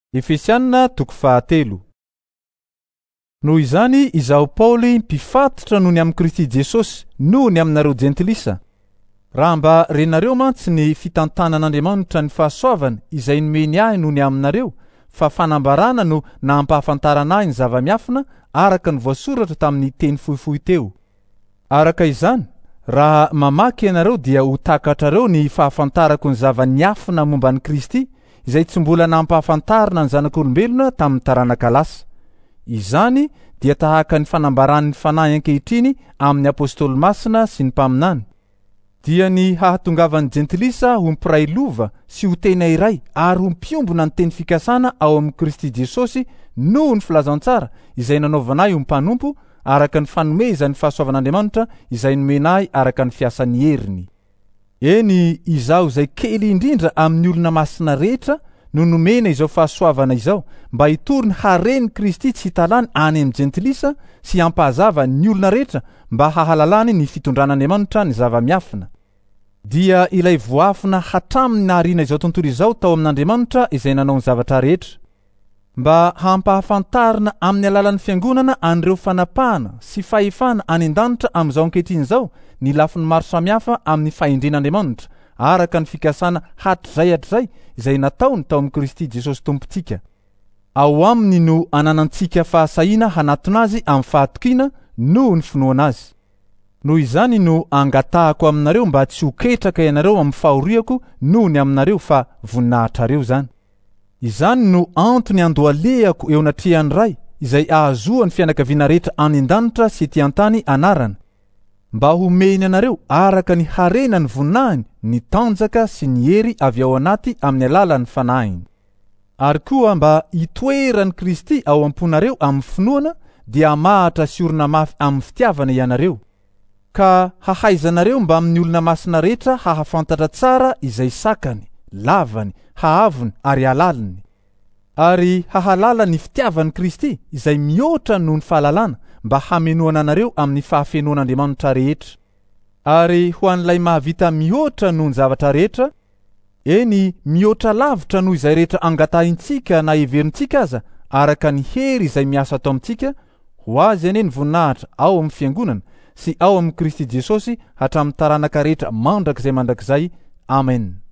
Efesianina 4. Noho izany izaho Paoly mpifatotra noho ny amin'ny Kristy Jesosy noho ny aminareo jentilisa. Raha mba renareo mantsy ny fitantanan'Andriamanitra ny fahasoavany izay nomeny ahy noho ny aminareo, fa fanambarana no nampahafantarana ahy ny zava-miafina araka ny voasoratra tamin'ny teny fohifohy teo. Araka izany, raha mamaky ianareo dia ho takatrareo ny fahafantarako ny zava-niafina momba ny Kristy izay tsy mbola nampahafantarana ny zanak'olombelona tamin'ny taranaka lasa. Izany dia tahaka ny fanambaran'ny fanahy ankehitriny amin'ny apôstôly masina sy ny mpaminany. Dia ny hahatongavan'ny jentilisa ho mpiray lova sy ho tena iray ary ho mpiombona ny teny fikasana ao amin'ny Kristy Jesosy noho ny filazantsara izay nanaovanay ho mpanompo araka ny fanomezany fahasoavan'Andriamanitra izay nomenay araka ny fiasan'ny heriny. Eny, izaho izay kely indrindra amin'ny olona masina rehetra no nomena izao fahasoavana izao mba hitoriny hareny Kristy tsy hitalany any amin'ny jentilisa sy hampahazava ny olona rehetra mba hahalalany ny fitondran'Andriamanitra ny zava-miafina. Dia ilay voafina hatraminy nahariana izao tontolo izao tao amin'Andriamanitra izay nanao ny zavatra rehetra, mba hampahafantarina amin'ny alalan'ny fiangonana an'ireo fanapahana sy fahefana any an-danitra amin'izao ankehitriny izao ny lafiny maro samihafa amin'ny fahendren'Andriamanitra araka ny fikasana hatrizay izay nataony tao amin'ny Kristy Jesosy Tompontsika. Ao aminy no ananantsika fahasahiana hanatona azy amin'ny fahatokiana noho ny finoana azy. Noho izany no angatahako aminareo mba tsy ho ketraka ianareo amin'ny fahoriako noho ny aminareo fa voninahitrareo zany. Izany no antony andohalehako eo natrehan'ny ray izay ahazoan'ny fianakaviana rehetra any an-danitra sy ety an-tany anarana, mba homeny anareo araka ny harenany voninahiny ny tanjaka sy ny hery avy ao anaty amin'ny alalan'ny fanahiny. Ary koa mba hitoeran'ny Kristy ao amponareo amin'ny finoana dia hamahatra sy orina mafy amin'ny fitiavana ianareo, ka hahaizanareo mba amin'ny olona masina rehetra hahafantatra tsara izay sakany, lavany, hahavony ary halaliny, ary hahalala ny fitiavan'ny Kristy izay mihoatra noho ny fahalalana mba hamenoana anareo amin'ny fahafenoan'Andriamanitra rehetra. Ary ho an'ilay mahavita mihoatra noho ny zavatra rehetra, eny mihoatra lavitra noho izay rehetra angatahintsika na heverintsika aza araka ny hery izay miasa atao amintsika, ho azy ane ny voninahitra ao amin'ny fiangonana sy ao amin'ny Kristy Jesosy hatramin'ny taranaka rehetra mandrakizay. Amen.